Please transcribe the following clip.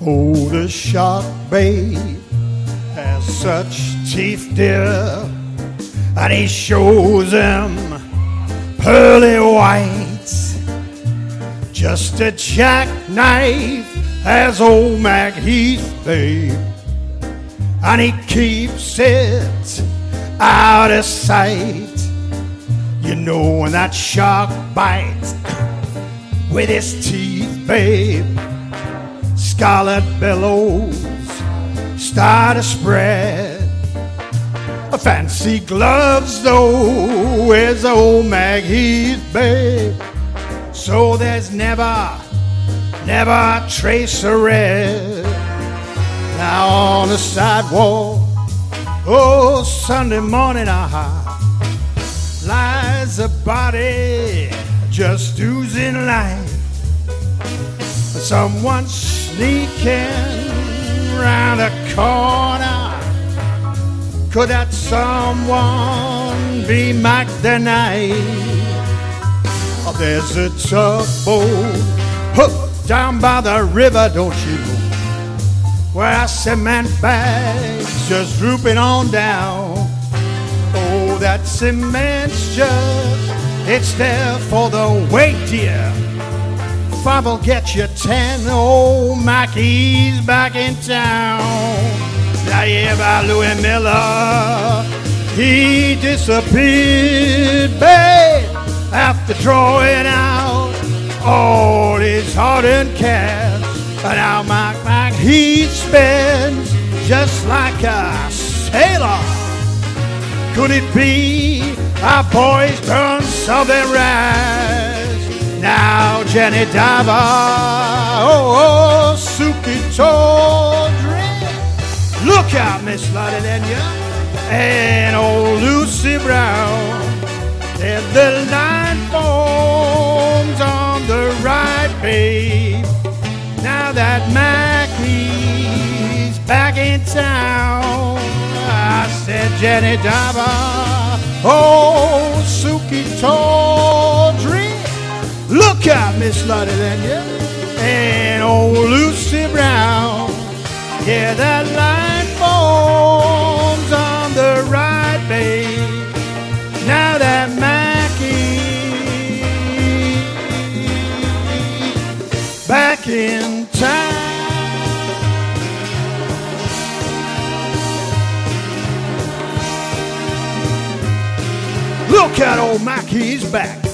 Oh, the shark, babe, has such teeth, dear, and he shows them pearly whites. Just a jackknife as old Mac Heath, babe, and he keeps it out of sight. You know when that shark bites with his teeth, babe, scarlet billows start to spread. Fancy gloves, though, wears old Mac Heath, babe, so there's never a trace of red. Now on the sidewalk, oh, Sunday morning, lies a body just oozing life. Someone sneaking round a corner. Could that someone be Mac the Knife? Oh, there's a tugboat hooked down by the river, don't you know, where cement bags just drooping on down. Oh, that cement's it's there for the weight, dear. 5 will get you 10. Old Mackie's back in town. Now you hear about Louis Miller, he disappeared, babe, after drawing out all his hard-earned cash. And now Mac he spends just like a sailor. Could it be our boys done something rash? Now Jenny Diver, oh, Suki Tawdry, look out, Miss Lottie Lenya, and old Lucy Brown. If the line forms on the right, babe, now that Mackie's back in town. I said Jenny Diver, oh, Suki Tawdry, look out, Miss Lottie Lenya, and old Lucy Brown. Yeah, that line forms on the right, babe, now that Mackie's back in town. Look out, old Mackie's back.